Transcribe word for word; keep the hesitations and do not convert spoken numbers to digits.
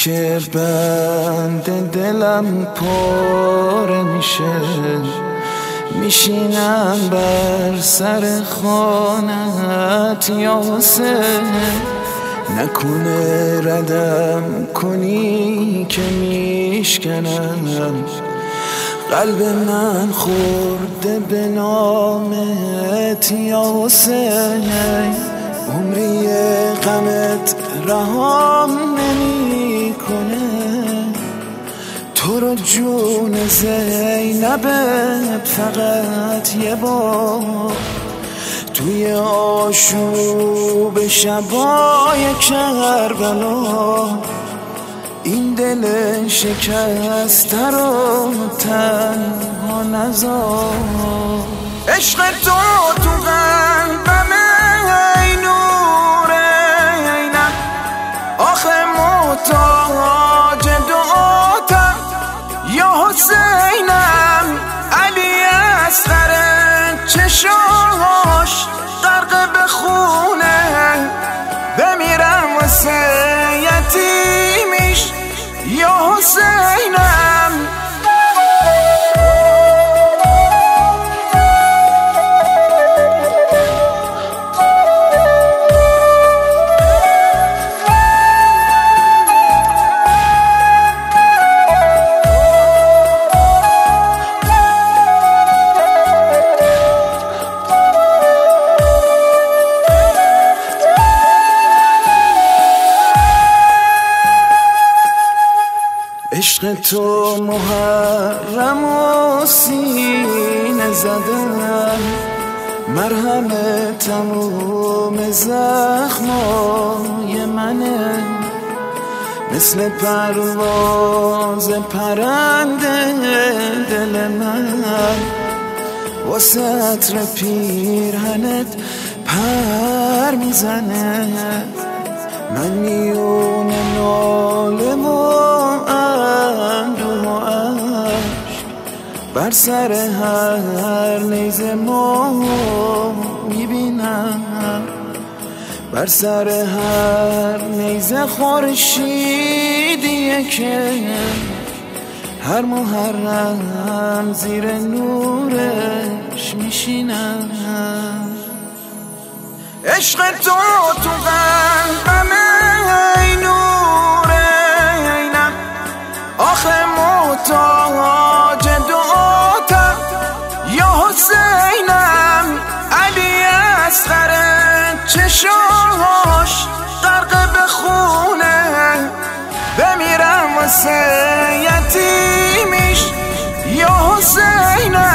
که بند دلم پر میشه، میشینم بر سر خانت یا حسین، نکنه ردم کنی که میشکنم. قلب من خورده به نامت یا حسین، عمری غمت رهام نمی کنه. تو رو جون زینبت فقط یه بار توی آشوب شبای کربلا، این دل شکسته رو تنها نذار. عشق تو تو قلبمه ای نوره اینم، آخه محتاج دعاتم یا حسینم. علی اصغر چشاش غرق به خونه، بمیرم واسه یتیمیش یا حسینم. عشق تو محرم و سینه زدن، مرهم تموم زخمای منه. مثل پرواز پرنده دل من، واسه عطر پیرهنت پر میزنه. من میون ناله و اندوه و عشق، بر سر هر نیزه ما میبینم. بر سر هر نیزه خورشیدیه که هر محرم زیر نورش میشینم. عشق تو تو قلبمه ای نوره اینم، آخه محتاج دعاتم یا حسینم. علی اصغر چشاش غرق به خونه، بمیرم واسه یتیمیش یا حسینم.